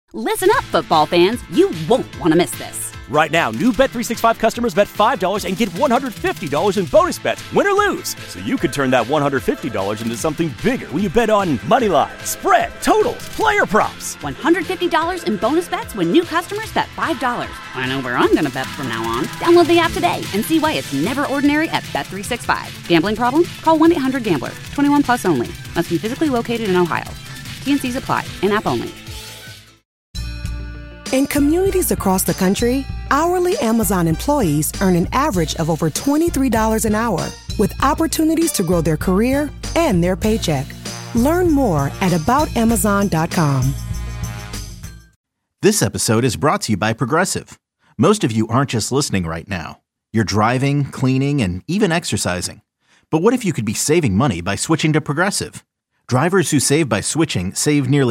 Listen up, football fans. You won't want to miss this. Right now, new Bet365 customers bet $5 and get $150 in bonus bets, win or lose. So you could turn that $150 into something bigger when you bet on money line, spread, totals, player props. $150 in bonus bets when new customers bet $5. I know where I'm going to bet from now on. Download the app today and see why it's never ordinary at Bet365. Gambling problem? Call 1-800-GAMBLER. 21 plus only. Must be physically located in Ohio. T&Cs apply. In-app only. In communities across the country, hourly Amazon employees earn an average of over $23 an hour, with opportunities to grow their career and their paycheck. Learn more at aboutamazon.com. This episode is brought to you by Progressive. Most of you aren't just listening right now. You're driving, cleaning, and even exercising. But what if you could be saving money by switching to Progressive? Drivers who save by switching save nearly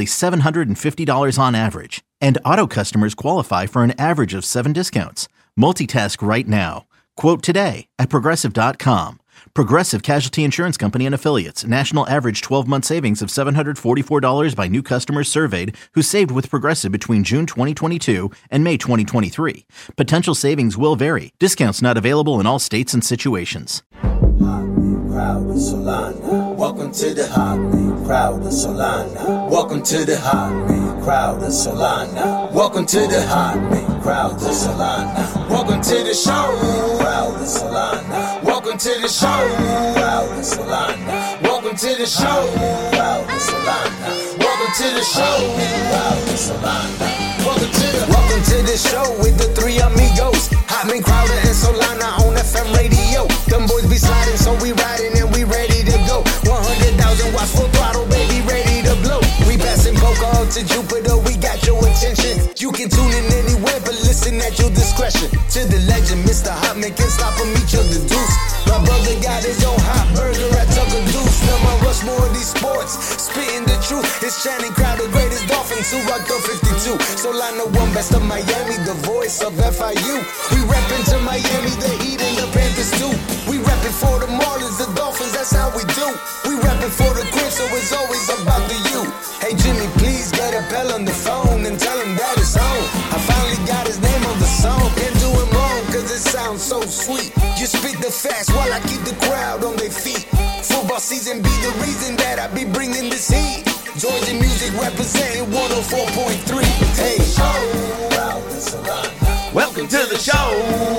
$750 on average, and auto customers qualify for an average of 7 discounts. Multitask right now. Quote today at Progressive.com. Progressive Casualty Insurance Company and Affiliates. National average 12-month savings of $744 by new customers surveyed who saved with Progressive between June 2022 and May 2023. Potential savings will vary. Discounts not available in all states and situations. Crowd of Solana. Welcome to the Hotman crowd of Solana. Welcome to the Hotman crowd of Solana. Welcome to the Hotman crowd of Solana. Welcome to the show, crowd of Solana. Welcome to the show, crowd of Solana. Welcome to the show, crowd of Solana. Welcome to the show, crowd of Solana. Welcome to the show with the three amigos. Hotman, Crowder, and Solana on FM radio. Them boys be sliding, so we riding and we ready to go. 100,000 watts full throttle, baby, ready to blow. We passing poker out to Jupiter, we got your attention. You can tune in anywhere, but listen at your discretion. To the legend, Mr. Hotman can't stop him, each of the deuce. My brother got his own hot burger at Tucker Deuce. Now my rush more of these sports, spitting the truth. It's Channing Crowder, greatest Dolphins who rocked the 52. Solana one best of Miami, the voice of FIU. We reppin' to Miami, the Heat and the Panthers too. We reppin' for the Marlins, the Dolphins, that's how we do. We reppin' for the Crips, so it's always about the you. Hey Jimmy, please get a Pell on the phone and tell him that it's on. I finally got his name on the song, can't do him wrong, cause it sounds so sweet. You spit the facts while I keep the crowd on their feet. Football season be the reason that I be bringing this heat. Georgia music representing 104.3. Hey, welcome to the show.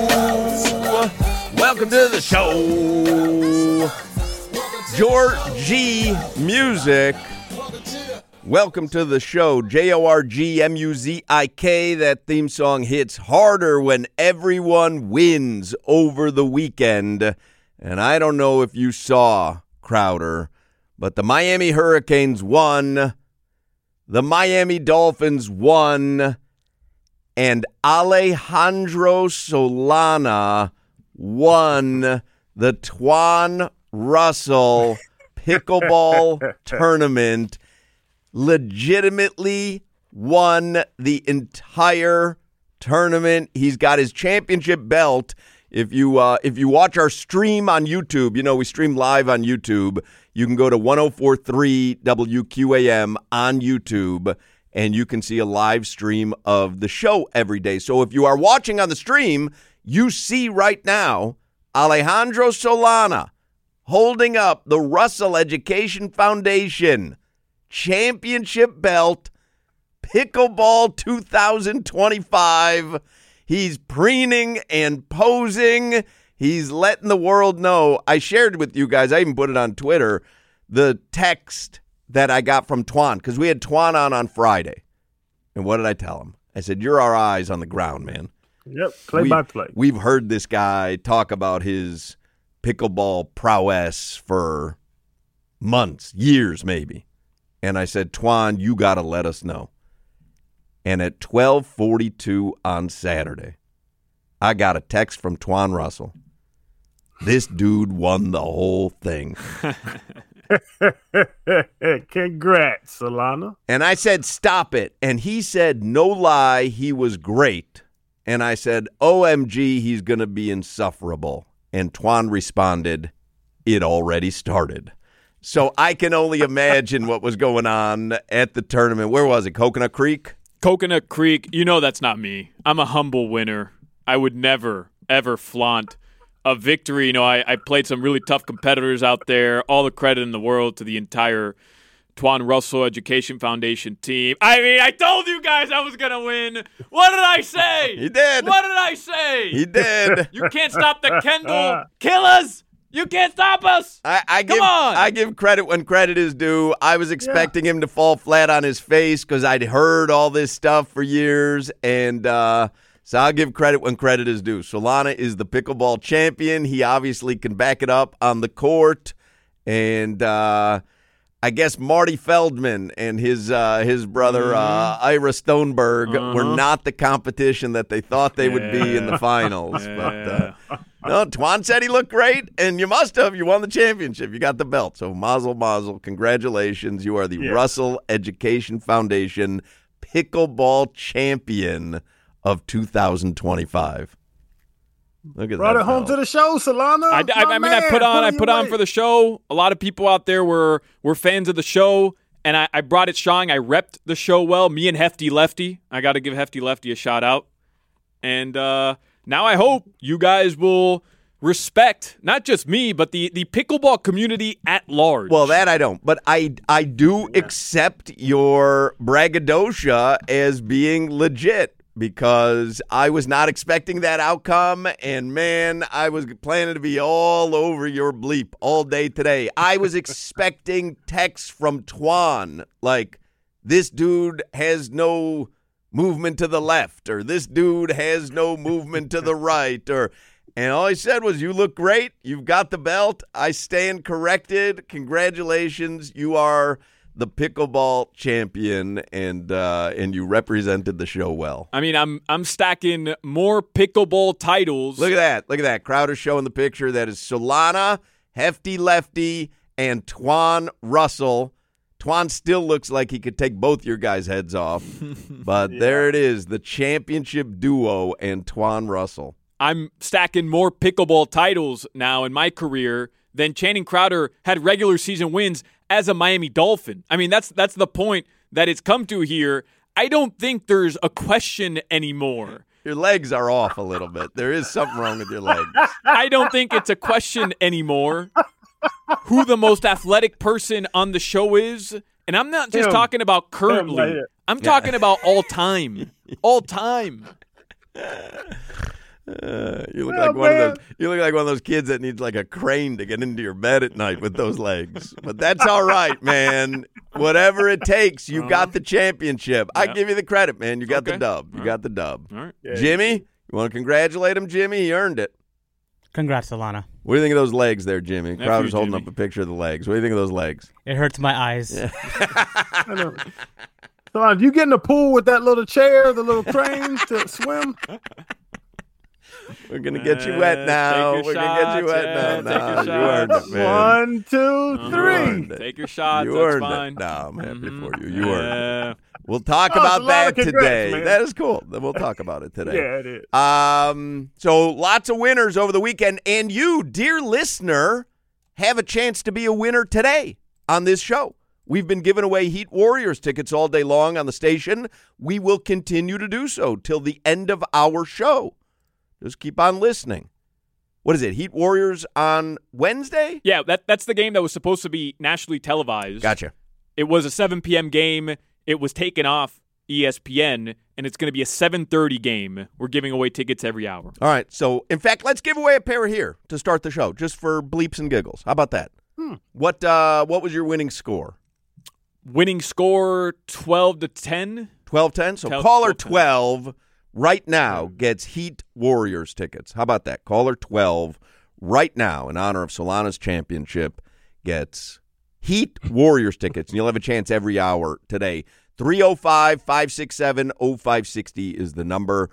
Welcome to the show. Georgie Music. Welcome to the show. JORGMUZIK. That theme song hits harder when everyone wins over the weekend. And I don't know if you saw, Crowder, but the Miami Hurricanes won, the Miami Dolphins won, and Alejandro Solana won the Twan Russell Pickleball Tournament. Legitimately won the entire tournament. He's got his championship belt. If you watch our stream on YouTube, you know we stream live on YouTube. You can go to 104.3 WQAM on YouTube, and you can see a live stream of the show every day. So if you are watching on the stream, you see right now Alejandro Solana holding up the Russell Education Foundation championship belt, Pickleball 2025. He's preening and posing. He's letting the world know. I shared with you guys, I even put it on Twitter, the text that I got from Twan, because we had Twan on Friday. And what did I tell him? I said, you're our eyes on the ground, man. Yep, play-by-play. We've heard this guy talk about his pickleball prowess for months, years maybe. And I said, Twan, you got to let us know. And at 12:42 on Saturday, I got a text from Twan Russell. This dude won the whole thing. Congrats, Solana. And I said, stop it. And he said, no lie, he was great. And I said, OMG, he's going to be insufferable. And Twan responded, it already started. So I can only imagine what was going on at the tournament. Where was it? Coconut Creek? Coconut Creek, you know that's not me. I'm a humble winner. I would never, ever flaunt a victory. You know, I played some really tough competitors out there. All the credit in the world to the entire Twan Russell Education Foundation team. I mean, I told you guys I was going to win. What did I say? He did. What did I say? He did. You can't stop the Kendall killers. You can't stop us. I give credit when credit is due. I was expecting him to fall flat on his face because I'd heard all this stuff for years, and so I'll give credit when credit is due. Solana is the pickleball champion. He obviously can back it up on the court, and I guess Marty Feldman and his brother Ira Stoneberg were not the competition that they thought they would be in the finals. But no, Twan said he looked great, and you must have. You won the championship. You got the belt. So mazel, mazel. Congratulations. You are the Russell Education Foundation pickleball champion of 2025. Look at Brought that it home belt. to the show, Solana. I put on for the show. A lot of people out there were fans of the show, and I brought it strong. I repped the show well. Me and Hefty Lefty. I got to give Hefty Lefty a shout out. And now I hope you guys will respect not just me, but the pickleball community at large. Well, that I don't. But I do accept your braggadocio as being legit. Because I was not expecting that outcome, and, man, I was planning to be all over your bleep all day today. I was expecting texts from Twan, like, this dude has no movement to the left, or this dude has no movement to the right, and all he said was, you look great, you've got the belt, I stand corrected, congratulations, you are the pickleball champion, and you represented the show well. I mean, I'm stacking more pickleball titles. Look at that. Crowder's showing the picture. That is Solana, Hefty Lefty, and Twan Russell. Twan still looks like he could take both your guys' heads off. But there it is, the championship duo and Twan Russell. I'm stacking more pickleball titles now in my career than Channing Crowder had regular season wins as a Miami Dolphin. I mean, that's the point that it's come to here. I don't think there's a question anymore. Your legs are off a little bit. There is something wrong with your legs. I don't think it's a question anymore who the most athletic person on the show is. And I'm not just talking about currently. I'm talking about all time. All time. You look like one of those. You look like one of those kids that needs like a crane to get into your bed at night with those legs. But that's all right, man. Whatever it takes, you got the championship. I give you the credit, man. You got the dub. You got the dub. All right. Jimmy, you want to congratulate him, Jimmy? He earned it. Congrats, Solana. What do you think of those legs there, Jimmy? Nephew Crowder's holding Jimmy. up a picture of the legs. What do you think of those legs? It hurts my eyes. I know. Solana, you get in the pool with that little chair, the little crane to swim? We're gonna get you wet now. Take We're your gonna get you shots, wet yeah, now. take your No, you earned shots. it, man. 1, 2, 3. earned it. Take your shots. You That's earned fine. it. No, I'm happy for you. You earned it. Yeah. We'll talk Oh, about it's a lot that of congrats, today. man. That is cool. Then we'll talk about it today. Yeah, it is. So lots of winners over the weekend, and you, dear listener, have a chance to be a winner today on this show. We've been giving away Heat Warriors tickets all day long on the station. We will continue to do so till the end of our show. Just keep on listening. What is it, Heat Warriors on Wednesday? Yeah, that's the game that was supposed to be nationally televised. Gotcha. It was a 7 p.m. game. It was taken off ESPN, and it's going to be a 7:30 game. We're giving away tickets every hour. All right. So, in fact, let's give away a pair here to start the show, just for bleeps and giggles. How about that? What was your winning score? Winning score 12-10. 12-10? So 12, caller 12. 12 right now gets Heat Warriors tickets. How about that? Caller 12 right now in honor of Solana's championship gets Heat Warriors tickets. And you'll have a chance every hour today. 305-567-0560 is the number.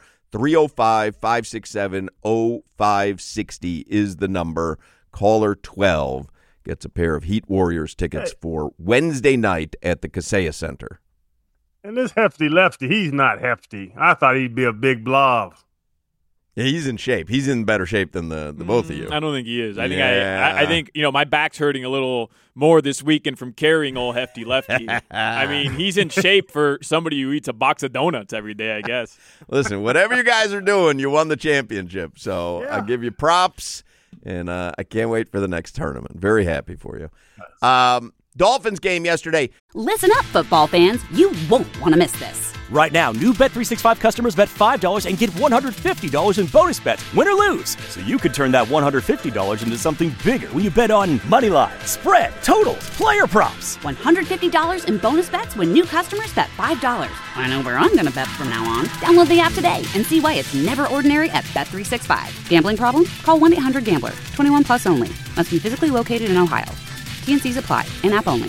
305-567-0560 is the number. Caller 12 gets a pair of Heat Warriors tickets for Wednesday night at the Kaseya Center. And this hefty lefty, he's not hefty. I thought he'd be a big blob. Yeah, he's in shape. He's in better shape than the both of you. I don't think he is. I think my back's hurting a little more this weekend from carrying old Hefty Lefty. I mean, he's in shape for somebody who eats a box of donuts every day, I guess. Listen, whatever you guys are doing, you won the championship. So I give you props, and I can't wait for the next tournament. Very happy for you. Dolphins game yesterday. Listen up, football fans. You won't want to miss this. Right now, new Bet365 customers bet $5 and get $150 in bonus bets, win or lose. So you could turn that $150 into something bigger when you bet on money line, spread, totals, player props. $150 in bonus bets when new customers bet $5. I know where I'm going to bet from now on. Download the app today and see why it's never ordinary at Bet365. Gambling problem? Call 1-800-GAMBLER. 21 plus only. Must be physically located in Ohio. T&Cs apply. In-app only.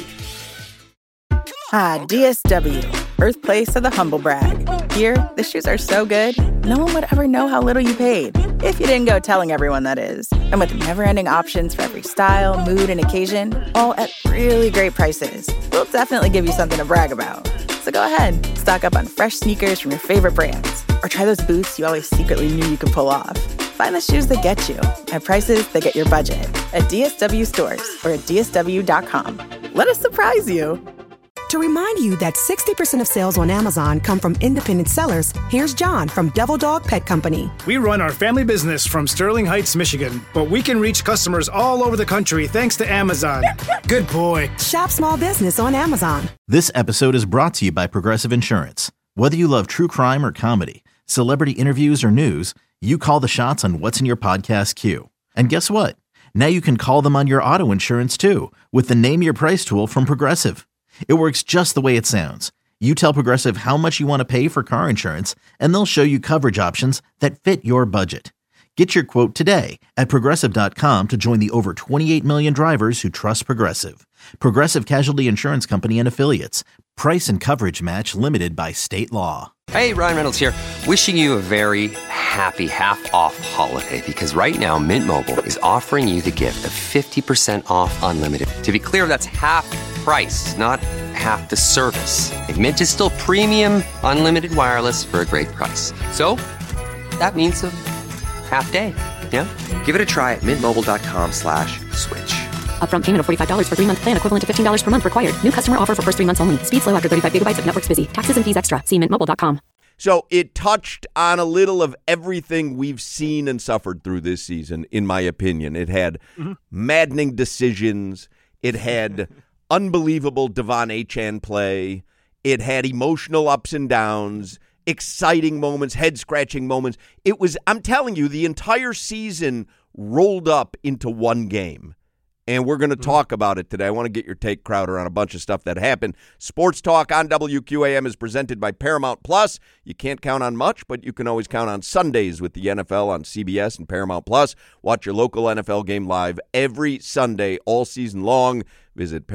Ah, DSW, birthplace of the humble brag. Here, the shoes are so good, no one would ever know how little you paid. If you didn't go telling everyone, that is. And with never-ending options for every style, mood, and occasion, all at really great prices, we'll definitely give you something to brag about. So go ahead, stock up on fresh sneakers from your favorite brands, or try those boots you always secretly knew you could pull off. Find the shoes that get you at prices that get your budget at DSW stores or at DSW.com. Let us surprise you. To remind you that 60% of sales on Amazon come from independent sellers, here's John from Devil Dog Pet Company. We run our family business from Sterling Heights, Michigan, but we can reach customers all over the country thanks to Amazon. Good boy. Shop small business on Amazon. This episode is brought to you by Progressive Insurance. Whether you love true crime or comedy, celebrity interviews or news, you call the shots on what's in your podcast queue. And guess what? Now you can call them on your auto insurance too with the Name Your Price tool from Progressive. It works just the way it sounds. You tell Progressive how much you want to pay for car insurance, and they'll show you coverage options that fit your budget. Get your quote today at Progressive.com to join the over 28 million drivers who trust Progressive. Progressive Casualty Insurance Company and Affiliates. Price and coverage match limited by state law. Hey, Ryan Reynolds here. Wishing you a very happy half-off holiday because right now Mint Mobile is offering you the gift of 50% off unlimited. To be clear, that's half price, not half the service. And Mint is still premium unlimited wireless for a great price. So that means a half day. Yeah? Give it a try at mintmobile.com/switch. Upfront payment of $45 for 3-month plan, equivalent to $15 per month required. New customer offer for first 3 months only. Speed slow after 35 gigabytes if network's busy. Taxes and fees extra. See mintmobile.com. So it touched on a little of everything we've seen and suffered through this season, in my opinion. It had maddening decisions. It had unbelievable Devon Achane play. It had emotional ups and downs, exciting moments, head-scratching moments. It was, I'm telling you, the entire season rolled up into one game. And we're going to talk about it today. I want to get your take, Crowder, on a bunch of stuff that happened. Sports Talk on WQAM is presented by Paramount Plus. You can't count on much, but you can always count on Sundays with the NFL on CBS and Paramount Plus. Watch your local NFL game live every Sunday all season long. Visit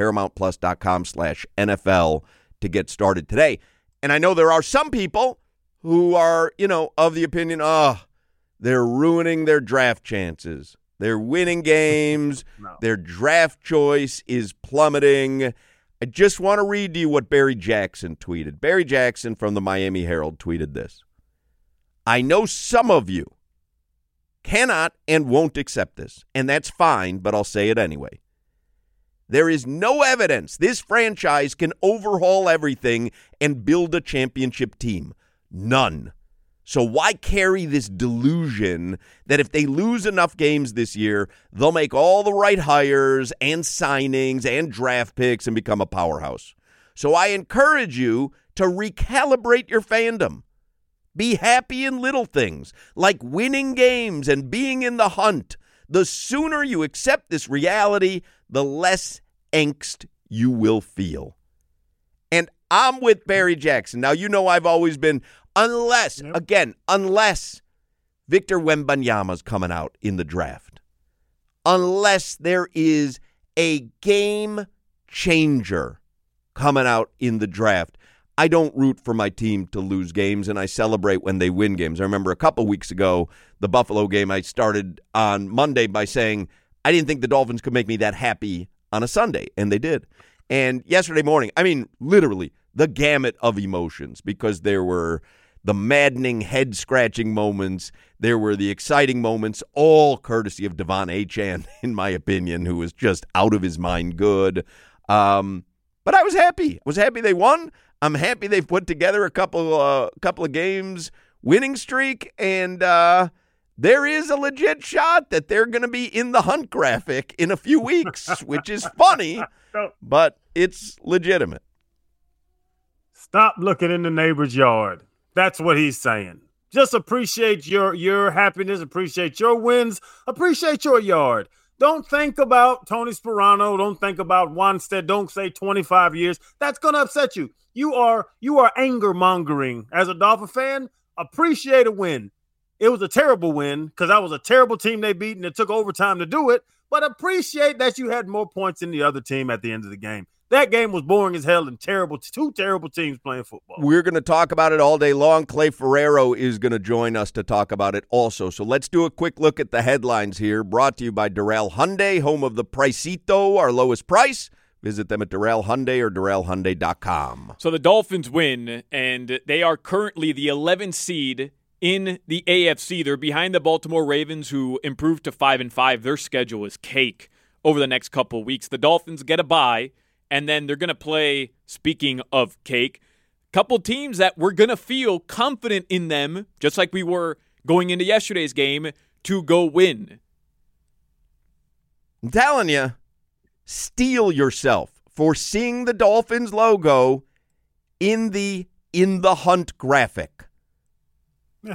ParamountPlus.com/NFL to get started today. And I know there are some people who are, of the opinion, they're ruining their draft chances. They're winning games. No. Their draft choice is plummeting. I just want to read to you what Barry Jackson tweeted. Barry Jackson from the Miami Herald tweeted this. I know some of you cannot and won't accept this, and that's fine, but I'll say it anyway. There is no evidence this franchise can overhaul everything and build a championship team. None. So why carry this delusion that if they lose enough games this year, they'll make all the right hires and signings and draft picks and become a powerhouse? So I encourage you to recalibrate your fandom. Be happy in little things like winning games and being in the hunt. The sooner you accept this reality, the less angst you will feel. And I'm with Barry Jackson. Now, I've always been... Unless Victor Wembanyama's coming out in the draft, unless there is a game changer coming out in the draft, I don't root for my team to lose games, and I celebrate when they win games. I remember a couple weeks ago, the Buffalo game, I started on Monday by saying I didn't think the Dolphins could make me that happy on a Sunday, and they did. And yesterday morning, literally, the gamut of emotions, because there were the maddening head-scratching moments. There were the exciting moments, all courtesy of Devon Achane, in my opinion, who was just out of his mind good. But I was happy. I was happy they won. I'm happy they've put together a couple of games winning streak, and there is a legit shot that they're going to be in the Hunt graphic in a few weeks, which is funny, but it's legitimate. Stop looking in the neighbor's yard. That's what he's saying. Just appreciate your happiness, appreciate your wins, appreciate your yard. Don't think about Tony Sperano. Don't think about Wanstead. Don't say 25 years. That's going to upset you. You are anger mongering. As a Dolphin fan, appreciate a win. It was a terrible win because that was a terrible team they beat and it took overtime to do it. But appreciate that you had more points than the other team at the end of the game. That game was boring as hell and terrible. Two terrible teams playing football. We're going to talk about it all day long. Clay Ferrero is going to join us to talk about it also. So let's do a quick look at the headlines here. Brought to you by Doral Hyundai, home of the Pricito, our lowest price. Visit them at Doral Hyundai or DoralHyundai.com. So the Dolphins win, and they are currently the 11th seed in the AFC. They're behind the Baltimore Ravens, who improved to 5-5. Their schedule is cake over the next couple of weeks. The Dolphins get a bye. And then they're going to play, speaking of cake, a couple teams that we're going to feel confident in them, just like we were going into yesterday's game, to go win. I'm telling you, steel yourself for seeing the Dolphins logo in the Hunt graphic. Yeah.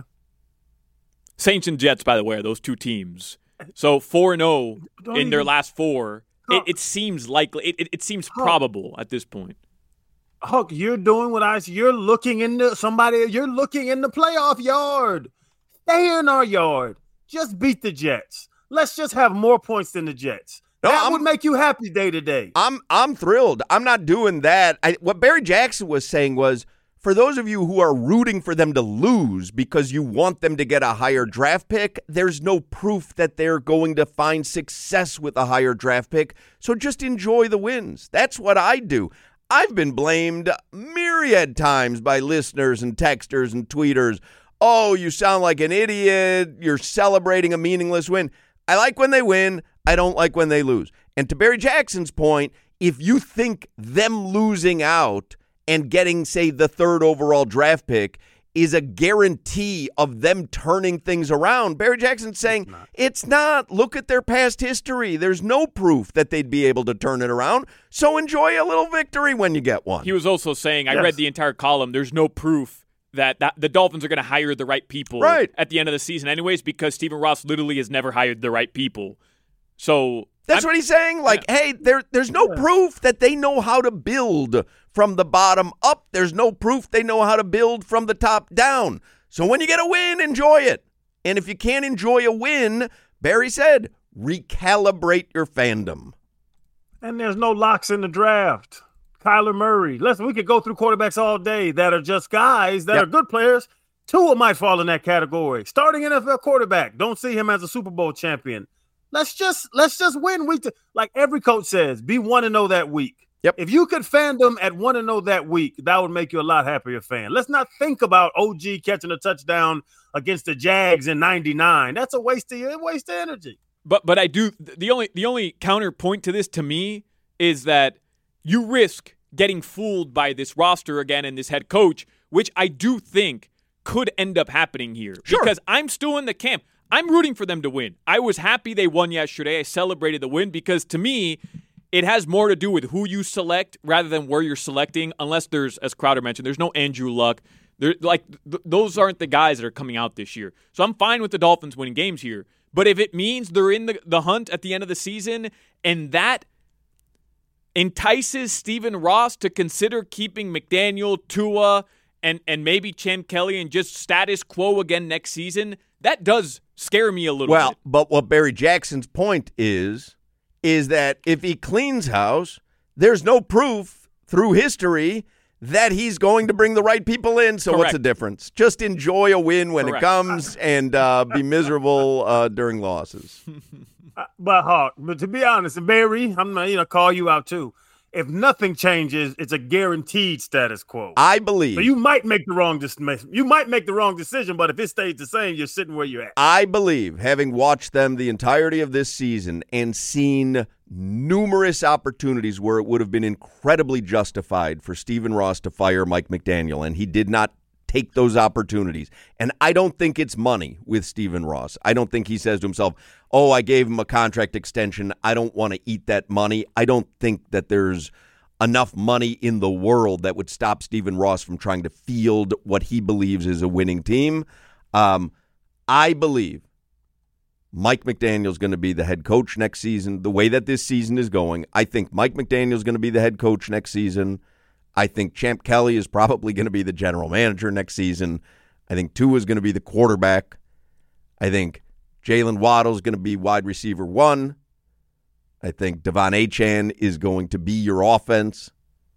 Saints and Jets, by the way, are those two teams. So 4-0 in their last four. It seems likely. It seems probable at this point. Huck, you're doing what you're looking into somebody. You're looking in the playoff yard. Stay in our yard. Just beat the Jets. Let's just have more points than the Jets. That would make you happy day to day. I'm thrilled. I'm not doing that. What Barry Jackson was saying was, for those of you who are rooting for them to lose because you want them to get a higher draft pick, there's no proof that they're going to find success with a higher draft pick, so just enjoy the wins. That's what I do. I've been blamed myriad times by listeners and texters and tweeters. Oh, you sound like an idiot. You're celebrating a meaningless win. I like when they win. I don't like when they lose. And to Barry Jackson's point, if you think them losing out and getting, say, the third overall draft pick is a guarantee of them turning things around, Barry Jackson's saying it's not. Look at their past history. There's no proof that they'd be able to turn it around. So enjoy a little victory when you get one. He was also saying, I read the entire column, there's no proof that the Dolphins are going to hire the right people at the end of the season anyways, because Stephen Ross literally has never hired the right people. So that's what he's saying. Like, hey, there's no proof that they know how to build from the bottom up. There's no proof they know how to build from the top down. So when you get a win, enjoy it. And if you can't enjoy a win, Barry said, recalibrate your fandom. And there's no locks in the draft. Kyler Murray. Listen, we could go through quarterbacks all day that are just guys that are good players. Tua might fall in that category. Starting NFL quarterback. Don't see him as a Super Bowl champion. Let's just win week. Like every coach says, be 1-0 that week. Yep. If you could fan them at 1-0 that week, that would make you a lot happier fan. Let's not think about OG catching a touchdown against the Jags in '99. That's a waste of energy. But I do the only counterpoint to this to me is that you risk getting fooled by this roster again and this head coach, which I do think could end up happening here. Sure. Because I'm still in the camp. I'm rooting for them to win. I was happy they won yesterday. I celebrated the win because to me, it has more to do with who you select rather than where you're selecting, unless there's, as Crowder mentioned, there's no Andrew Luck. Those aren't the guys that are coming out this year. So I'm fine with the Dolphins winning games here. But if it means they're in the hunt at the end of the season and that entices Stephen Ross to consider keeping McDaniel, Tua, and maybe Champ Kelly and just status quo again next season, that does scare me a little bit. Well, but what Barry Jackson's point is that if he cleans house, there's no proof through history that he's going to bring the right people in. So what's the difference? Just enjoy a win when it comes and be miserable during losses. But to be honest, and Barry, I'm going to call you out too. if nothing changes, it's a guaranteed status quo. I believe. So you might make the wrong decision, but if it stays the same, you're sitting where you're at. I believe, having watched them the entirety of this season and seen numerous opportunities where it would have been incredibly justified for Stephen Ross to fire Mike McDaniel, and he did not take those opportunities. And I don't think it's money with Stephen Ross. I don't think he says to himself, oh, I gave him a contract extension. I don't want to eat that money. I don't think that there's enough money in the world that would stop Stephen Ross from trying to field what he believes is a winning team. I believe Mike McDaniel is going to be the head coach next season. The way that this season is going, I think Mike McDaniel is going to be the head coach next season. I think Champ Kelly is probably going to be the general manager next season. I think Tua is going to be the quarterback. I think Jalen Waddle is going to be wide receiver 1. I think Devon Achane is going to be your offense.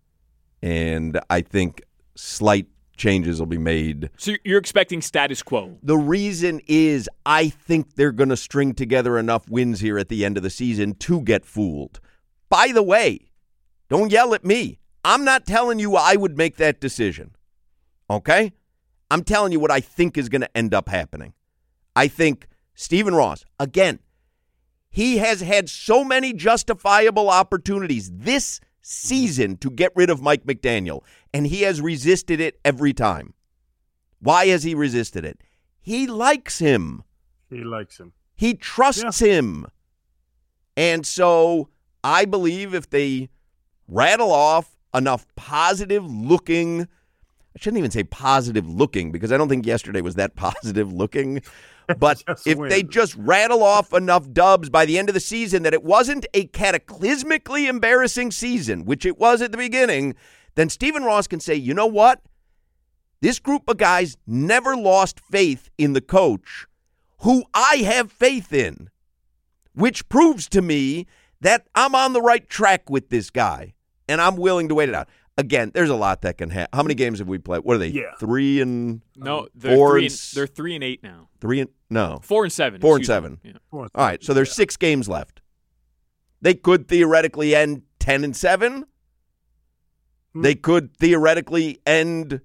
And I think slight changes will be made. So you're expecting status quo? The reason is I think they're going to string together enough wins here at the end of the season to get fooled. By the way, don't yell at me. I'm not telling you I would make that decision, okay? I'm telling you what I think is going to end up happening. I think Stephen Ross, again, he has had so many justifiable opportunities this season to get rid of Mike McDaniel, and he has resisted it every time. Why has he resisted it? He likes him. He likes him. He trusts him. And so I believe if they rattle off enough positive-looking, I shouldn't even say positive-looking because I don't think yesterday was that positive-looking, but if they just rattle off enough dubs by the end of the season that it wasn't a cataclysmically embarrassing season, which it was at the beginning, then Stephen Ross can say, you know what? This group of guys never lost faith in the coach who I have faith in, which proves to me that I'm on the right track with this guy. And I'm willing to wait it out. Again, there's a lot that can happen. How many games have we played? What are they? 3 and no, they're 4 they're 3 and 8 now. 4 and 7. 4 and 7. Yeah. All right, so there's 6 games left. They could theoretically end 10 and 7. They could theoretically end.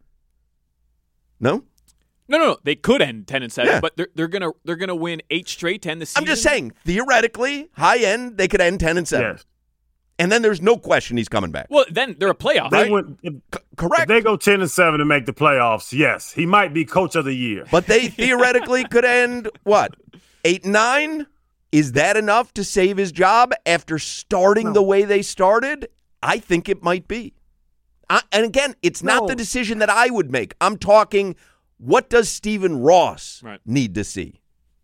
No. They could end 10 and 7, but they're gonna win 8 straight to end the season. I'm just saying, theoretically, high end, they could end 10 and 7. Yes. And then there's no question he's coming back. Well, then they're a playoff. Correct. If they go 10 and 7 to make the playoffs, yes, he might be coach of the year. But they theoretically could end, 8 and 9? Is that enough to save his job after starting the way they started? I think it might be. And again, it's not the decision that I would make. I'm talking, what does Stephen Ross need to see?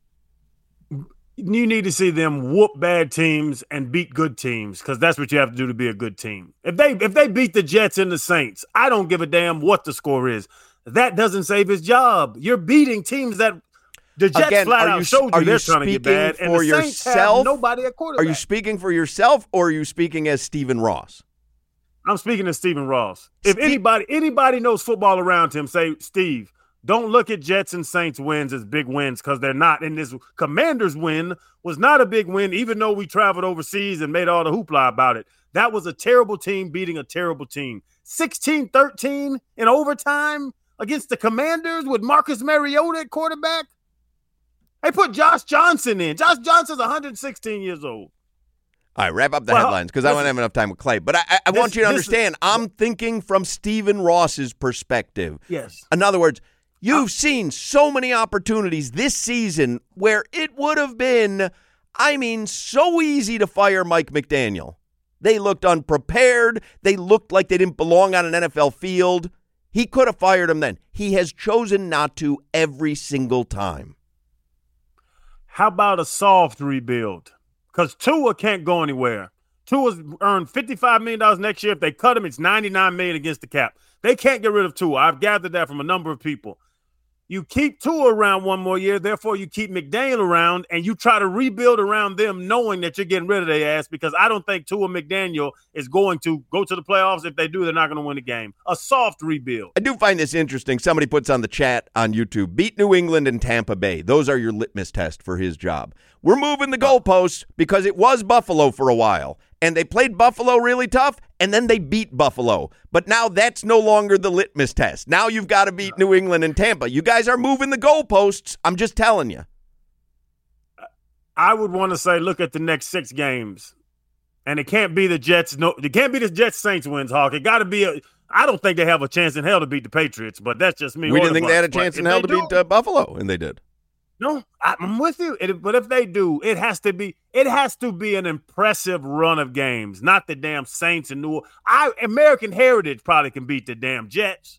You need to see them whoop bad teams and beat good teams because that's what you have to do to be a good team. If they beat the Jets and the Saints, I don't give a damn what the score is. That doesn't save his job. You're beating teams that the Jets flat out showed you they're trying to get bad, and the Saints have nobody at quarterback. Are you speaking for yourself or are you speaking as Stephen Ross? I'm speaking as Stephen Ross. If anybody knows football around him, say, Steve, don't look at Jets and Saints wins as big wins because they're not. And this Commanders win was not a big win, even though we traveled overseas and made all the hoopla about it. That was a terrible team beating a terrible team. 16-13 in overtime against the Commanders with Marcus Mariota at quarterback. They put Josh Johnson in. Josh Johnson's 116 years old. All right, wrap up the headlines because I don't have enough time with Clay. But I want you to understand, I'm thinking from Stephen Ross's perspective. Yes. In other words, you've seen so many opportunities this season where it would have been, so easy to fire Mike McDaniel. They looked unprepared. They looked like they didn't belong on an NFL field. He could have fired him then. He has chosen not to every single time. How about a soft rebuild? Because Tua can't go anywhere. Tua's earned $55 million next year. If they cut him, it's $99 million against the cap. They can't get rid of Tua. I've gathered that from a number of people. You keep Tua around one more year, therefore you keep McDaniel around, and you try to rebuild around them knowing that you're getting rid of their ass because I don't think Tua McDaniel is going to go to the playoffs. If they do, they're not going to win the game. A soft rebuild. I do find this interesting. Somebody puts on the chat on YouTube, beat New England and Tampa Bay. Those are your litmus test for his job. We're moving the goalposts because it was Buffalo for a while. and they played Buffalo really tough, and then they beat Buffalo. But now that's no longer the litmus test. Now you've got to beat New England and Tampa. You guys are moving the goalposts. I'm just telling you. I would want to say, look at the next 6 games, and it can't be the Jets. No, it can't be the Jets Saints wins, Hawk. It got to be I don't think they have a chance in hell to beat the Patriots, but that's just me. We didn't think they had a chance in hell to beat Buffalo, and they did. No, I'm with you. But if they do, it has to be an impressive run of games, not the damn Saints and New Orleans. American Heritage probably can beat the damn Jets.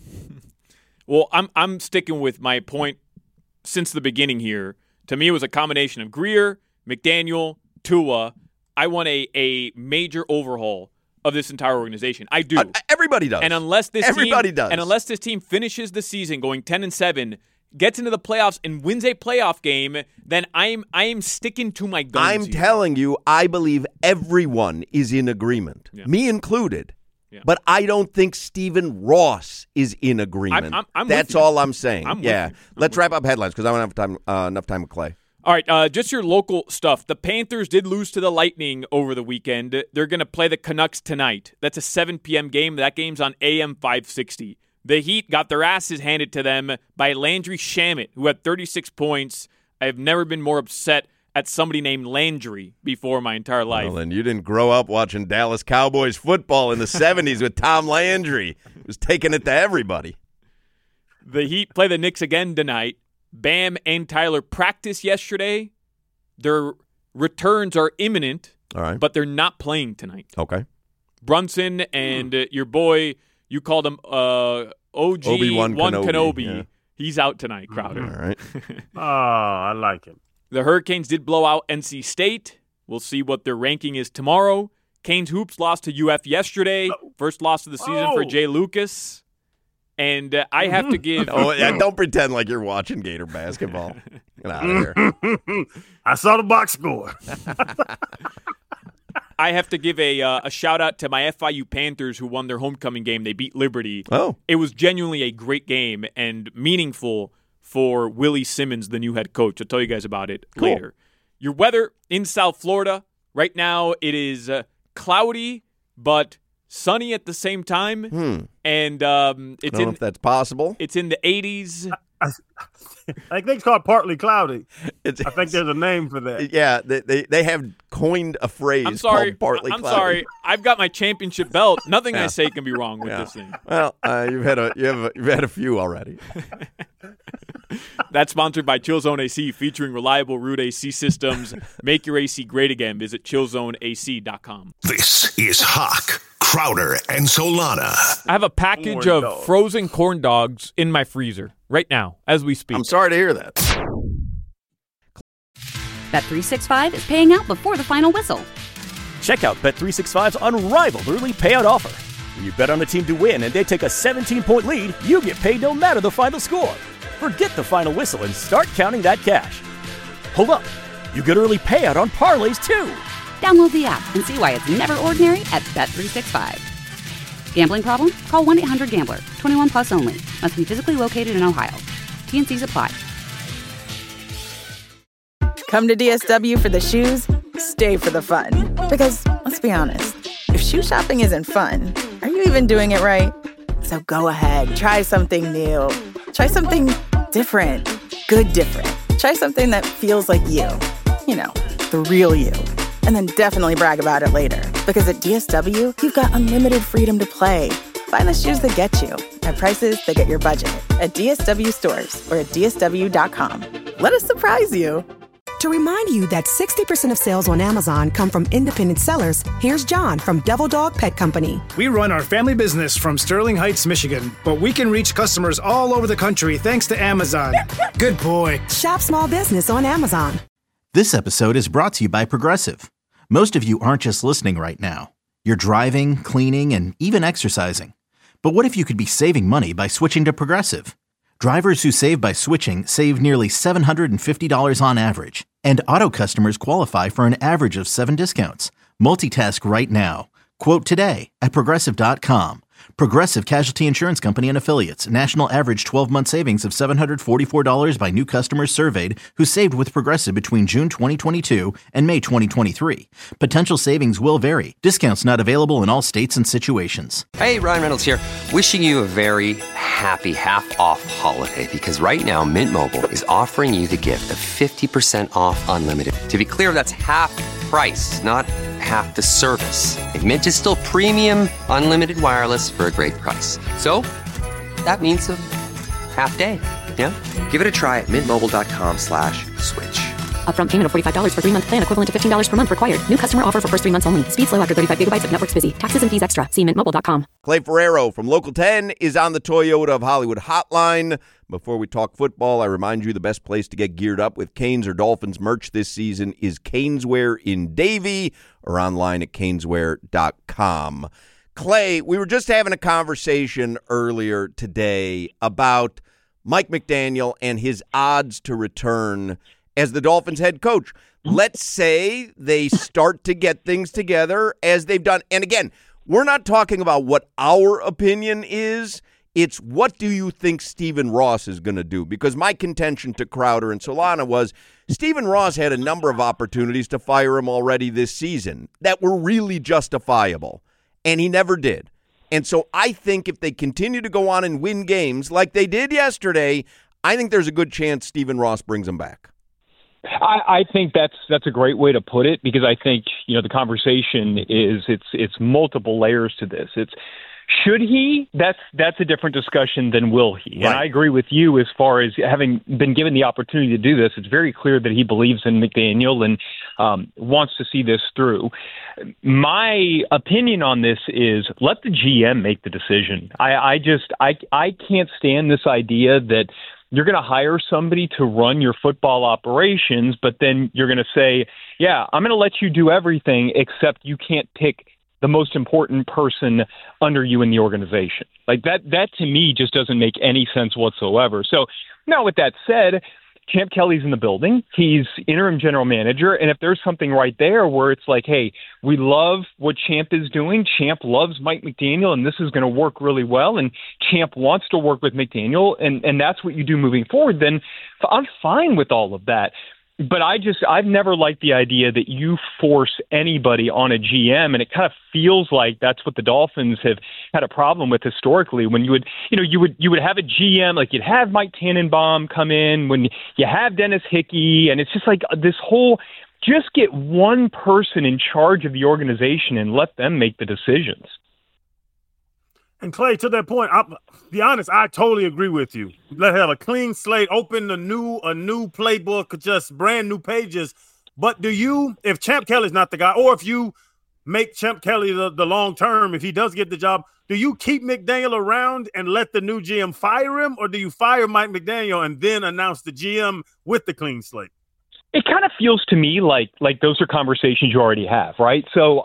Well, I'm sticking with my point since the beginning here. To me, it was a combination of Greer, McDaniel, Tua. I want a major overhaul of this entire organization. I do. Everybody does. And unless this team finishes the season going 10-7, gets into the playoffs and wins a playoff game, then I am sticking to my guns. I'm telling you, I believe everyone is in agreement, me included. Yeah. But I don't think Stephen Ross is in agreement. That's all I'm saying. Let's wrap up headlines because I don't have enough time with Clay. All right, just your local stuff. The Panthers did lose to the Lightning over the weekend. They're going to play the Canucks tonight. That's a 7 p.m. game. That game's on AM 560. The Heat got their asses handed to them by Landry Shamet, who had 36 points. I have never been more upset at somebody named Landry before my entire life. Well, then you didn't grow up watching Dallas Cowboys football in the 70s with Tom Landry. He was taking it to everybody. The Heat play the Knicks again tonight. Bam and Tyler practiced yesterday. Their returns are imminent, all right, but they're not playing tonight. Okay. Brunson and your boy, you called him OG Obi-Wan Kenobi. Yeah. He's out tonight, Crowder. All right. Oh, I like it. The Hurricanes did blow out NC State. We'll see what their ranking is tomorrow. Canes Hoops lost to UF yesterday. First loss of the season for Jay Lucas. And I have to give... don't pretend like you're watching Gator basketball. Get out of here. I saw the box score. I have to give a shout-out to my FIU Panthers who won their homecoming game. They beat Liberty. Oh. It was genuinely a great game and meaningful for Willie Simmons, the new head coach. I'll tell you guys about it later. Your weather in South Florida. Right now it is cloudy, but... sunny at the same time, and it's I don't know if that's possible. It's in the 80s. I think it's called partly cloudy. I think there's a name for that. Yeah, they have coined a phrase called partly cloudy. I'm sorry. I've got my championship belt. Nothing I say can be wrong with this thing. Well, you've had a few already. That's sponsored by ChillZone AC, featuring reliable root AC systems. Make your AC great again. Visit chillzoneac.com. This is Hawk, Crowder, and Solana. I have a package of frozen corn dogs in my freezer right now as we speak. I'm sorry to hear that. Bet365 is paying out before the final whistle. Check out Bet365's unrivaled early payout offer. When you bet on a team to win and they take a 17-point lead, you get paid no matter the final score. Forget the final whistle and start counting that cash. Hold up. You get early payout on parlays, too. Download the app and see why it's never ordinary at Bet365. Gambling problem? Call 1-800-GAMBLER. 21 plus only. Must be physically located in Ohio. T&Cs apply. Come to DSW for the shoes, stay for the fun. Because, let's be honest, if shoe shopping isn't fun, are you even doing it right? So go ahead, try something new. Try something different. Good different. Try something that feels like you. You know, the real you. And then definitely brag about it later. Because at DSW, you've got unlimited freedom to play. Find the shoes that get you at prices that get your budget at DSW stores or at DSW.com. Let us surprise you. To remind you that 60% of sales on Amazon come from independent sellers, here's John from Devil Dog Pet Company. We run our family business from Sterling Heights, Michigan, but we can reach customers all over the country thanks to Amazon. Good boy. Shop small business on Amazon. This episode is brought to you by Progressive. Most of you aren't just listening right now. You're driving, cleaning, and even exercising. But what if you could be saving money by switching to Progressive? Drivers who save by switching save nearly $750 on average, and auto customers qualify for an average of 7 discounts. Multitask right now. Quote today at Progressive.com. Progressive Casualty Insurance Company and Affiliates. National average 12-month savings of $744 by new customers surveyed who saved with Progressive between June 2022 and May 2023. Potential savings will vary. Discounts not available in all states and situations. Hey, Ryan Reynolds here. Wishing you a very happy half-off holiday because right now Mint Mobile is offering you the gift of 50% off unlimited. To be clear, that's half price, not half the service. Mint is still premium unlimited wireless for a great price. So that means a half day. Yeah? Give it a try at mintmobile.com/switch. Upfront payment of $45 for 3-month plan, equivalent to $15 per month required. New customer offer for first 3 months only. Speed slow after 35 gigabytes if network's busy. Taxes and fees extra. See mintmobile.com. Clay Ferrero from Local 10 is on the Toyota of Hollywood hotline. Before we talk football, I remind you the best place to get geared up with Canes or Dolphins merch this season is Caneswear in Davie or online at caneswear.com. Clay, we were just having a conversation earlier today about Mike McDaniel and his odds to return as the Dolphins head coach. Let's say they start to get things together as they've done. And again, we're not talking about what our opinion is. It's what do you think Stephen Ross is going to do? Because my contention to Crowder and Solana was Stephen Ross had a number of opportunities to fire him already this season that were really justifiable, and he never did. And so I think if they continue to go on and win games like they did yesterday, I think there's a good chance Stephen Ross brings them back. I think that's a great way to put it, because I think, the conversation is it's multiple layers to this. It's should he? That's a different discussion than will he. Right. And I agree with you as far as having been given the opportunity to do this. It's very clear that he believes in McDaniel and wants to see this through. My opinion on this is let the GM make the decision. I can't stand this idea that you're going to hire somebody to run your football operations, but then you're going to say, yeah, I'm going to let you do everything except you can't pick the most important person under you in the organization. Like that to me just doesn't make any sense whatsoever. So now with that said, Champ Kelly's in the building. He's interim general manager. And if there's something right there where it's like, hey, we love what Champ is doing. Champ loves Mike McDaniel, and this is going to work really well. And Champ wants to work with McDaniel, and that's what you do moving forward. Then I'm fine with all of that. But I've never liked the idea that you force anybody on a GM, and it kind of feels like that's what the Dolphins have had a problem with historically. When you would have a GM, like you'd have Mike Tannenbaum come in, when you have Dennis Hickey, and it's just like this whole just get one person in charge of the organization and let them make the decisions. And Clay, to that point, I'll be honest, I totally agree with you. Let's have a clean slate, open a new playbook, just brand new pages. But if Champ Kelly's not the guy, or if you make Champ Kelly the long term, if he does get the job, do you keep McDaniel around and let the new GM fire him, or do you fire Mike McDaniel and then announce the GM with the clean slate? It kind of feels to me like those are conversations you already have, right? So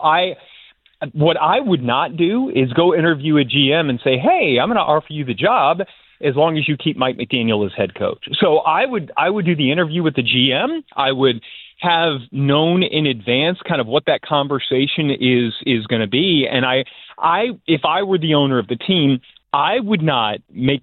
what I would not do is go interview a GM and say, hey, I'm going to offer you the job as long as you keep Mike McDaniel as head coach. So I would do the interview with the GM. I would have known in advance kind of what that conversation is going to be. And if I were the owner of the team, I would not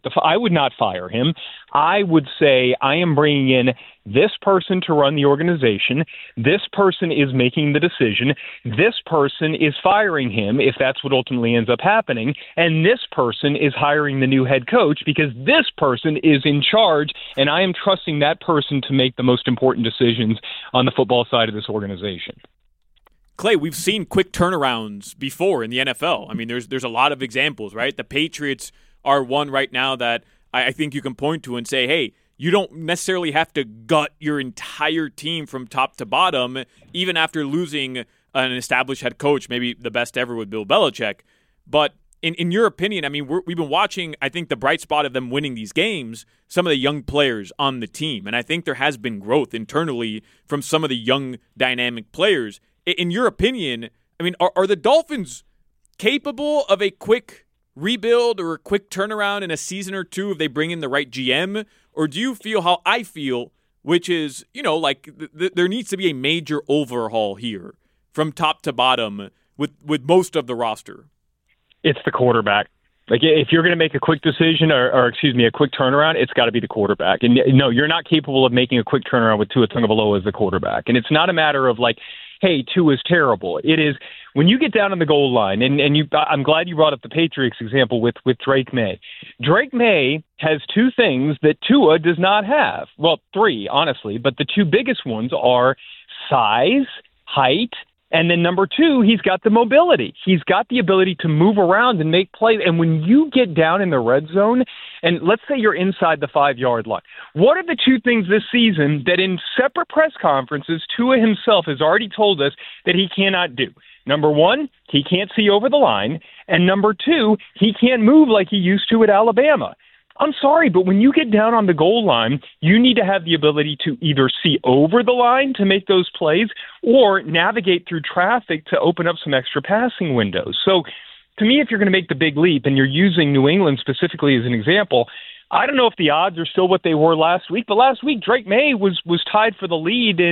fire him. I would say I am bringing in this person to run the organization. This person is making the decision. This person is firing him if that's what ultimately ends up happening. And this person is hiring the new head coach because this person is in charge, and I am trusting that person to make the most important decisions on the football side of this organization. Clay, we've seen quick turnarounds before in the NFL. I mean, there's a lot of examples, right? The Patriots are one right now that I think you can point to and say, hey, you don't necessarily have to gut your entire team from top to bottom, even after losing an established head coach, maybe the best ever with Bill Belichick. But in your opinion, I mean, we've been watching, I think, the bright spot of them winning these games, some of the young players on the team. And I think there has been growth internally from some of the young dynamic players. In your opinion, I mean, are the Dolphins capable of a quick rebuild or a quick turnaround in a season or two if they bring in the right GM? Or do you feel how I feel, which is, like there needs to be a major overhaul here from top to bottom with most of the roster? It's the quarterback. Like, if you're going to make a quick decision or a quick turnaround, it's got to be the quarterback. And no, you're not capable of making a quick turnaround with Tua Tagovailoa as the quarterback. And it's not a matter of like, hey, Tua is terrible. It is when you get down on the goal line, and I'm glad you brought up the Patriots example with Drake May. Drake May has two things that Tua does not have. Well, three, honestly, but the two biggest ones are size, height, and then number two, he's got the mobility. He's got the ability to move around and make plays. And when you get down in the red zone, and let's say you're inside the 5-yard line, what are the two things this season that in separate press conferences, Tua himself has already told us that he cannot do? Number one, he can't see over the line. And number two, he can't move like he used to at Alabama. I'm sorry, but when you get down on the goal line, you need to have the ability to either see over the line to make those plays or navigate through traffic to open up some extra passing windows. So to me, if you're going to make the big leap and you're using New England specifically as an example, I don't know if the odds are still what they were last week, but last week Drake May was tied for the lead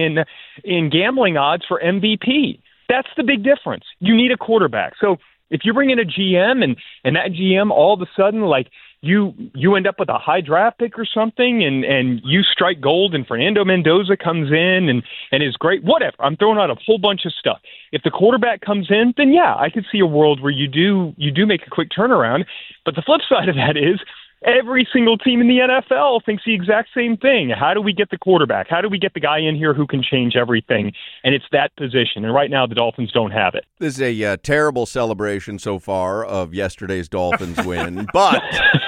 in gambling odds for MVP. That's the big difference. You need a quarterback. So if you bring in a GM and that GM all of a sudden, like, you end up with a high draft pick or something and you strike gold and Fernando Mendoza comes in and is great, whatever. I'm throwing out a whole bunch of stuff. If the quarterback comes in, then yeah, I could see a world where you do make a quick turnaround. But the flip side of that is every single team in the NFL thinks the exact same thing. How do we get the quarterback? How do we get the guy in here who can change everything? And it's that position. And right now the Dolphins don't have it. This is a terrible celebration so far of yesterday's Dolphins win. But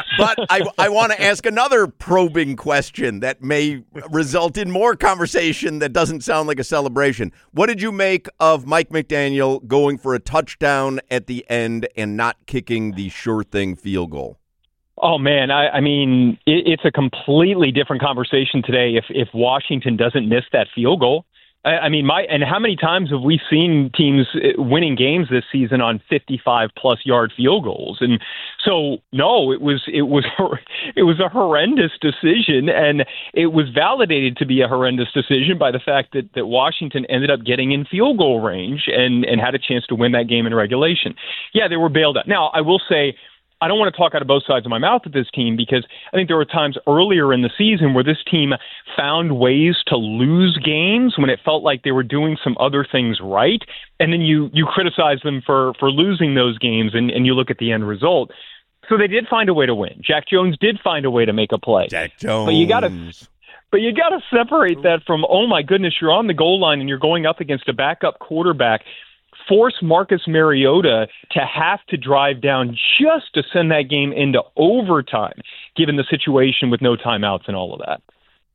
I want to ask another probing question that may result in more conversation that doesn't sound like a celebration. What did you make of Mike McDaniel going for a touchdown at the end and not kicking the sure thing field goal? Oh, man, I mean, it's a completely different conversation today if Washington doesn't miss that field goal. I mean, and how many times have we seen teams winning games this season on 55-plus yard field goals? And so, no, it was a horrendous decision, and it was validated to be a horrendous decision by the fact that Washington ended up getting in field goal range and had a chance to win that game in regulation. Yeah, they were bailed out. Now, I will say, I don't want to talk out of both sides of my mouth with this team because I think there were times earlier in the season where this team found ways to lose games when it felt like they were doing some other things right. And then you criticize them for losing those games and you look at the end result. So they did find a way to win. Jack Jones did find a way to make a play. Jack Jones. But you got to separate that from, oh my goodness, you're on the goal line and you're going up against a backup quarterback. Force Marcus Mariota to have to drive down just to send that game into overtime, given the situation with no timeouts and all of that.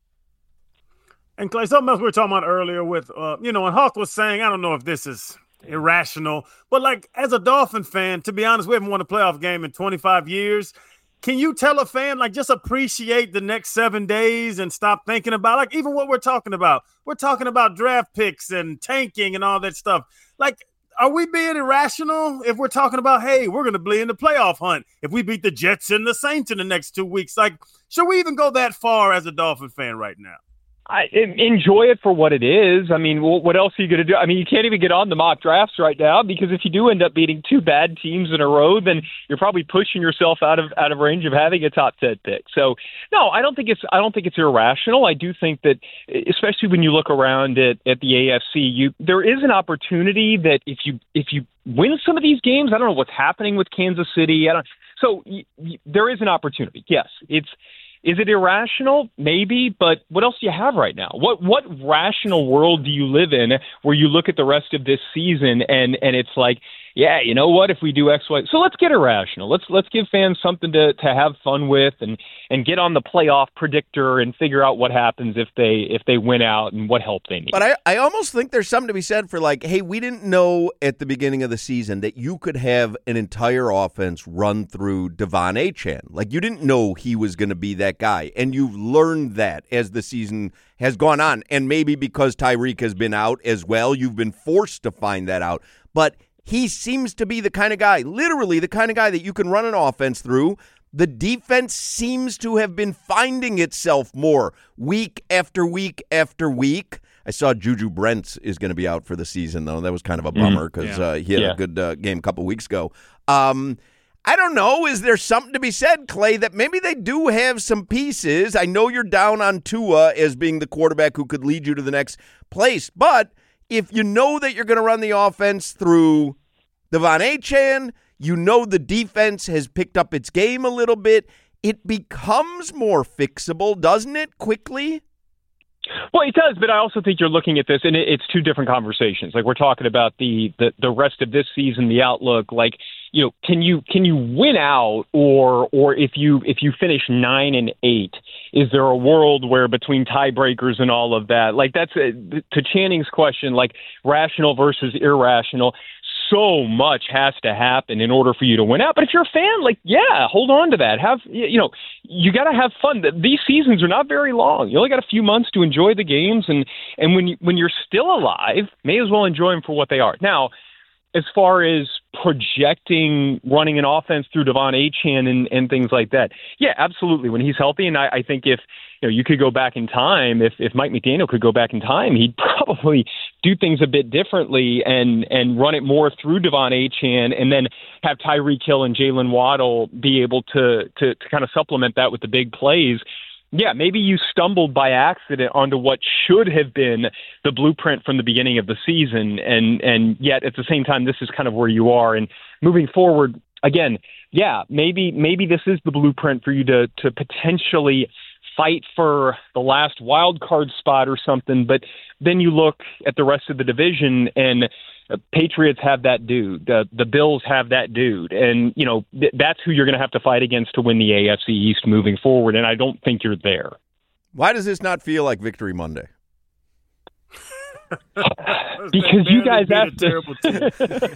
And Clay, something else we were talking about earlier with, and Hawk was saying, I don't know if this is irrational, but like as a Dolphin fan, to be honest, we haven't won a playoff game in 25 years. Can you tell a fan, like, just appreciate the next 7 days and stop thinking about, like, even what we're talking about? We're talking about draft picks and tanking and all that stuff. Like, are we being irrational if we're talking about, hey, we're going to be in the playoff hunt if we beat the Jets and the Saints in the next 2 weeks? Like, should we even go that far as a Dolphin fan right now? I enjoy it for what it is. I mean, what else are you going to do? I mean, you can't even get on the mock drafts right now because if you do end up beating two bad teams in a row, then you're probably pushing yourself out of range of having a top 10 pick. So, no, I don't think it's irrational. I do think that, especially when you look around at the AFC, there is an opportunity that if you win some of these games, I don't know what's happening with Kansas City. There is an opportunity. Yes, Is it irrational? Maybe, but what else do you have right now? What rational world do you live in where you look at the rest of this season and it's like, yeah, you know what, if we do X, Y, so let's get irrational. Let's give fans something to have fun with and get on the playoff predictor and figure out what happens if they win out and what help they need. But I almost think there's something to be said for like, hey, we didn't know at the beginning of the season that you could have an entire offense run through Devon Achane. Like you didn't know he was going to be that guy, and you've learned that as the season has gone on. And maybe because Tyreek has been out as well, you've been forced to find that out. But he seems to be the kind of guy, literally the kind of guy that you can run an offense through. The defense seems to have been finding itself more week after week after week. I saw Juju Brents is going to be out for the season, though. That was kind of a bummer because he had a good game a couple weeks ago. I don't know. Is there something to be said, Clay, that maybe they do have some pieces? I know you're down on Tua as being the quarterback who could lead you to the next place, but if you know that you're going to run the offense through Devon Achane, you know the defense has picked up its game a little bit, it becomes more fixable, doesn't it, quickly? Well, it does, but I also think you're looking at this, and it's two different conversations. Like, we're talking about the rest of this season, the outlook. Like, you know, can you win out, or if you finish 9-8, is there a world where between tiebreakers and all of that, like that's to Channing's question, like rational versus irrational. So much has to happen in order for you to win out. But if you're a fan, like, yeah, hold on to that. You got to have fun. These seasons are not very long. You only got a few months to enjoy the games, and when you're still alive, may as well enjoy them for what they are. Now, as far as projecting running an offense through Devon Achane and things like that, yeah, absolutely. When he's healthy, and I think if you could go back in time, if Mike McDaniel could go back in time, he'd probably do things a bit differently and run it more through Devon Achane, and then have Tyreek Hill and Jalen Waddle be able to kind of supplement that with the big plays. Yeah, maybe you stumbled by accident onto what should have been the blueprint from the beginning of the season, and yet at the same time, this is kind of where you are. And moving forward, again, yeah, maybe this is the blueprint for you to potentially fight for the last wild card spot or something. But then you look at the rest of the division, and Patriots have that dude. The Bills have that dude. And, that's who you're going to have to fight against to win the AFC East moving forward. And I don't think you're there. Why does this not feel like Victory Monday? Because you guys asked terrible team.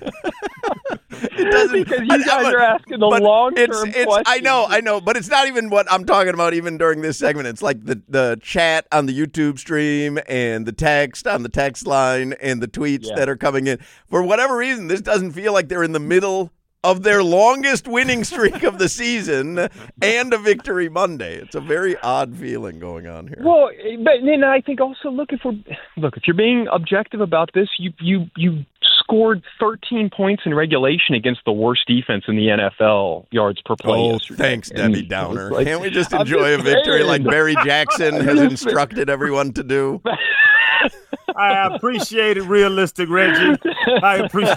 It doesn't, because you guys are asking the long-term questions. I know, but it's not even what I'm talking about even during this segment. It's like the chat on the YouTube stream and the text on the text line and the tweets that are coming in. For whatever reason, this doesn't feel like they're in the middle of their longest winning streak of the season and a Victory Monday. It's a very odd feeling going on here. Well, but then I think also if you're being objective about this, you scored 13 points in regulation against the worst defense in the NFL yards per play yesterday. Thanks, Debbie Downer. Can't we just enjoy a victory like Barry Jackson has instructed everyone to do? I appreciate it, Realistic Reggie. I appreciate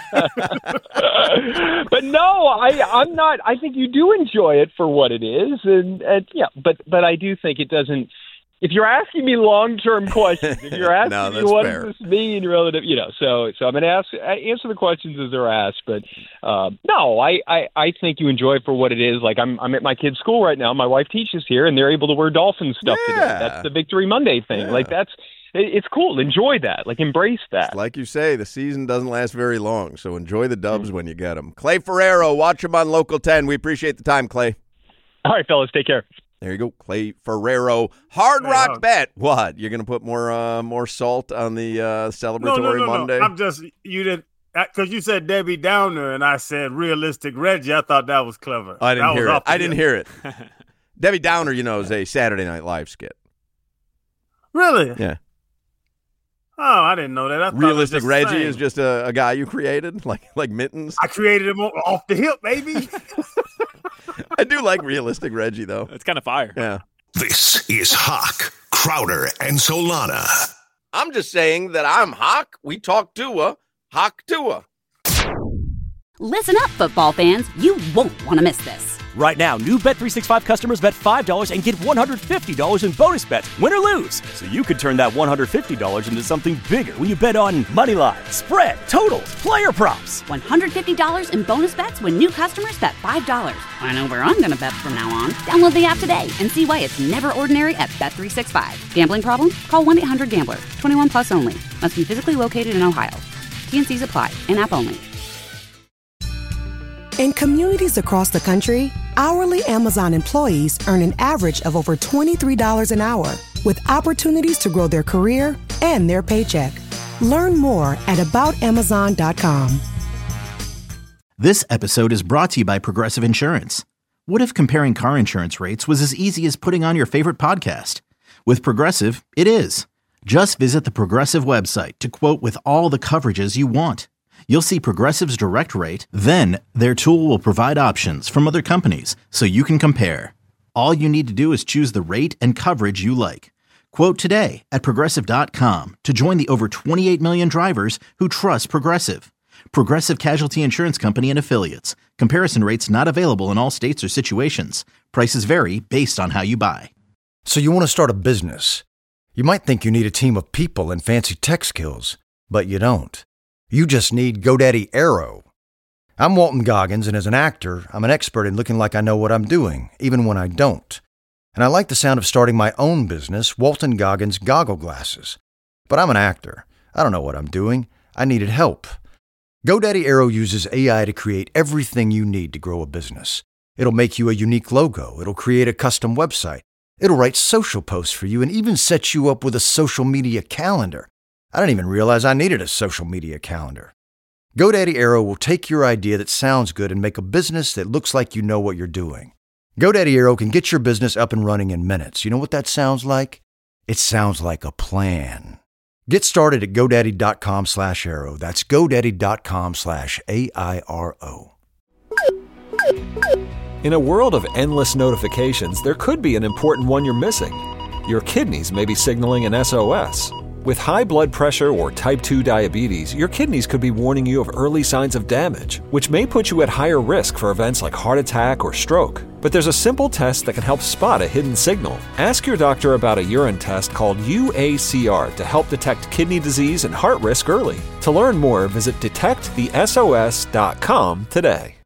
it. But no, I'm not. I think you do enjoy it for what it is, and yeah. But I do think it doesn't. If you're asking me long-term questions, if you're asking me what does this mean relative, so I'm going to answer the questions as they're asked. But no, I think you enjoy it for what it is. Like I'm at my kid's school right now. My wife teaches here, and they're able to wear Dolphins stuff today. That's the Victory Monday thing. Yeah. Like it's cool. Enjoy that. Like, embrace that. Just like you say, the season doesn't last very long, so enjoy the dubs when you get them. Clay Ferrero, watch him on Local 10. We appreciate the time, Clay. All right, fellas, take care. There you go, Clay Ferrero. Hard Rock Bet. What? You're going to put more salt on the celebratory Monday? No. I'm just, you didn't, because you said Debbie Downer, and I said Realistic Reggie. I thought that was clever. I didn't hear it. Debbie Downer, is a Saturday Night Live skit. Really? Yeah. Oh, I didn't know that. I Realistic Reggie is just a guy you created, like Mittens. I created him off the hip, baby. I do like Realistic Reggie, though. It's kind of fire. Yeah. This is Hawk, Crowder, and Solana. I'm just saying that I'm Hawk. We talk Tua. Hawk Tua. Listen up, football fans. You won't want to miss this. Right now, new Bet365 customers bet $5 and get $150 in bonus bets, win or lose. So you could turn that $150 into something bigger when you bet on moneyline, spread, totals, player props. $150 in bonus bets when new customers bet $5. I know where I'm going to bet from now on. Download the app today and see why it's never ordinary at Bet365. Gambling problem? Call 1-800-GAMBLER. 21 plus only. Must be physically located in Ohio. T&Cs apply. In-app only. In communities across the country, hourly Amazon employees earn an average of over $23 an hour, with opportunities to grow their career and their paycheck. Learn more at aboutamazon.com. This episode is brought to you by Progressive Insurance. What if comparing car insurance rates was as easy as putting on your favorite podcast? With Progressive, it is. Just visit the Progressive website to quote with all the coverages you want. You'll see Progressive's direct rate, then their tool will provide options from other companies so you can compare. All you need to do is choose the rate and coverage you like. Quote today at Progressive.com to join the over 28 million drivers who trust Progressive. Progressive Casualty Insurance Company and Affiliates. Comparison rates not available in all states or situations. Prices vary based on how you buy. So you want to start a business. You might think you need a team of people and fancy tech skills, but you don't. You just need GoDaddy Aero. I'm Walton Goggins, and as an actor, I'm an expert in looking like I know what I'm doing, even when I don't. And I like the sound of starting my own business, Walton Goggins Goggle Glasses. But I'm an actor. I don't know what I'm doing. I needed help. GoDaddy Aero uses AI to create everything you need to grow a business. It'll make you a unique logo. It'll create a custom website. It'll write social posts for you and even set you up with a social media calendar. I didn't even realize I needed a social media calendar. GoDaddy Aero will take your idea that sounds good and make a business that looks like you know what you're doing. GoDaddy Aero can get your business up and running in minutes. You know what that sounds like? It sounds like a plan. Get started at GoDaddy.com/Aero. That's GoDaddy.com/AIRO. In a world of endless notifications, there could be an important one you're missing. Your kidneys may be signaling an SOS. With high blood pressure or type 2 diabetes, your kidneys could be warning you of early signs of damage, which may put you at higher risk for events like heart attack or stroke. But there's a simple test that can help spot a hidden signal. Ask your doctor about a urine test called UACR to help detect kidney disease and heart risk early. To learn more, visit detectthesos.com today.